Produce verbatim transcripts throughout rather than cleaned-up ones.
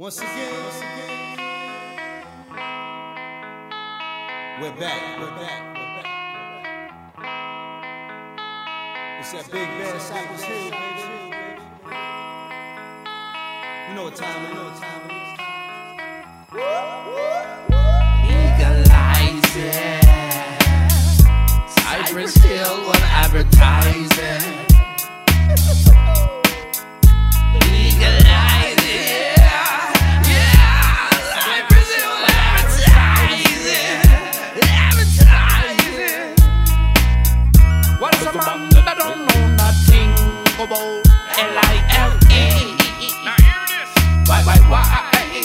Once again, once again, we're back, we're back, we're back. It's that big bad Cypress Hill, baby. You know what time it is, you know what time it is. Legalize it. Cypress Hill will advertise it. Legalize it. Yeah, Cypress Hill will advertise it. Advertise it. What's a man that don't know nothing about L I L E? Now hear this. Why, why, why?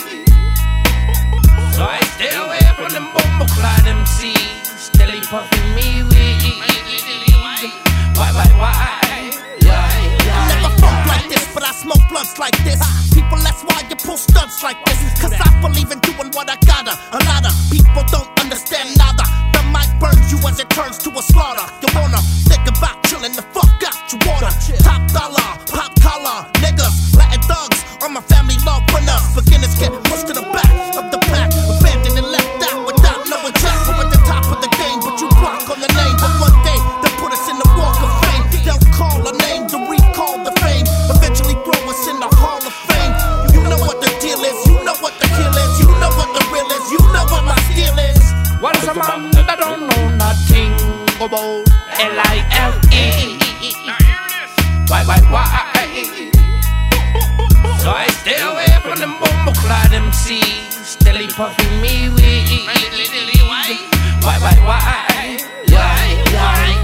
So I stay away from them bumble clad M Cs, steadily puffing me weed. Why, why, why? I never funk like this, but I smoke blunts like this. People, that's why you pull stunts like this. Cause I believe in doing what I gotta. A lot of people don't understand nada. The mic burns you as it turns to a slaughter. You wanna think about chilling the fuck out your water. Top dollar, pop collar, niggas, Latin thugs, all my family love winners. Beginners get pushed to the back of the pack, abandoned and left out without knowing jack. We're at the top of the game, but you block on the name. But one day, they'll put us in the walk of fame. They'll call a name to recall the fame. Eventually throw us in the hall of fame. You know what the deal is, you know what the kill is, you know what the real is, you know what my skill is. What is a man that don't know nothing about L I L E? Now hear this. Why, why, why? So I stay away from them bumble clad M Cs, steadily puffing me weed. Why, why, why? Why, why?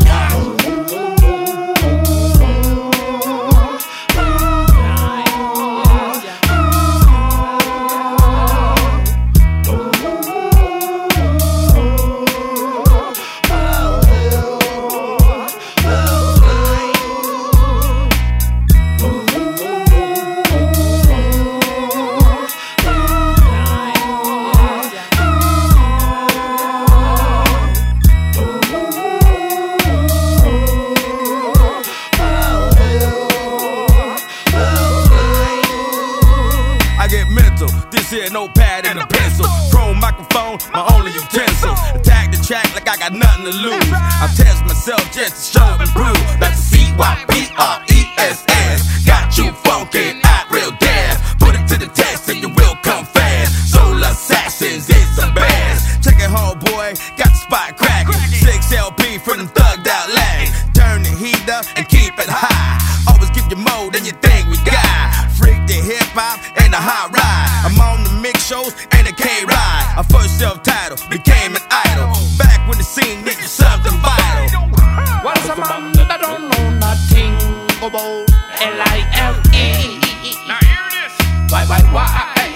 This here notepad and a pencil, chrome microphone, my only utensil. Attack the track like I got nothing to lose. I test myself just to show and prove. That's C Y P R E S S. Got you funky, act real dash. Put it to the test and you will come fast. Soul Assassins, it's the best. Check it home, boy, got the spot cracking. Six L P for them thugged out lags. Turn the heat up and keep it high. Always give you more than you think we got. Freak the hip hop and the hot ride. I'm on the mix shows and the K-Ride. Our first self-titled became an idol. Back when the scene needed something vital. What is a man that don't know nothing about L I L E? Now hear this. Why, why, why?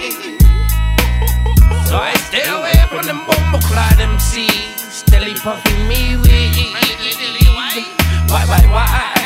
So I stay away from them bumble clad M Cs, steadily puffing me weed. Why, why, why?